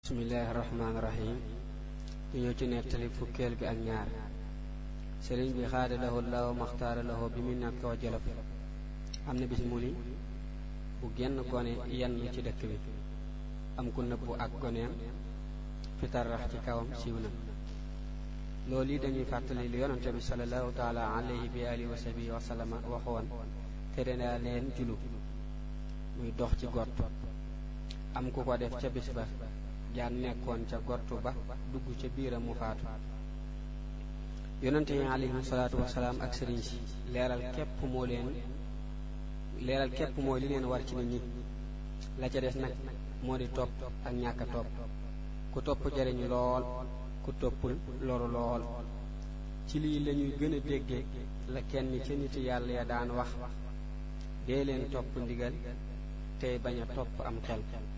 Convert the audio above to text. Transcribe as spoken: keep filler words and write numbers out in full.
bismillaahi rahmaani rahiim ñu ñëw ci nettali fukkeel bi ak ñaar sëriñ bi xaada lahu laahu maxtaara lahu bi mu nekkoo Jolof am na bis mu ni bu genn gone yenn ci dëkk bi am ku nëbbu ak goneem fitar rax ci kawam siiw na loolu yi dañuy fàttali lu yonante bi sallallahu taala alayhi bi alihi wa sahbihi wa sallama waxoon tere naa leen julu muy dox ci gott am ku ko def ca bis ba jaan nekkoon ca gottu ba dugg ca biiram mu faatu yonante yi alayhim salaatu wasalaam ak sëriñ si leeral képp moo leen leeral képp mooy li leen war ci nit ñi la ca des nag moo di topp ak ñàkk a topp ku topp jariñ lool ku toppul loru lool ci lii lañuy gën a dégge la kenn ci nit yàlla ya daan wax dee leen topp ndigal tey bañ a topp am xel